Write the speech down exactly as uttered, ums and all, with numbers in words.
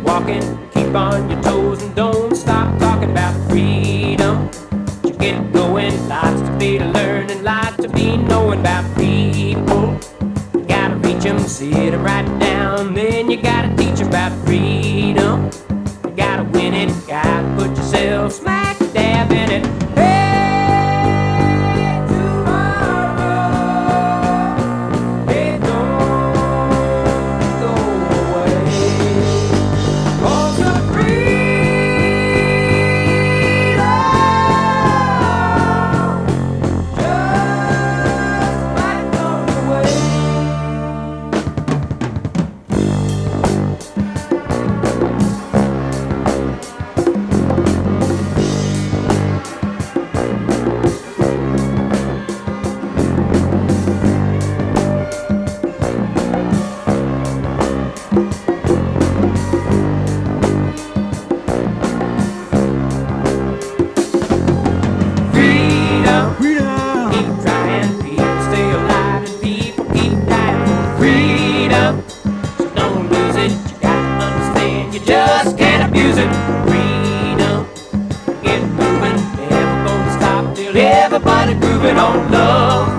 walking, keep on your toes and don't stop talking about freedom. You get going, lots to be to learn and lots to be knowing about people. You gotta reach 'em, sit 'em right down, then you gotta teach 'em about freedom. You gotta win it, gotta put yourself smack dab in it. Just can't abuse it. Freedom, get moving, never gonna stop till everybody grooving on love.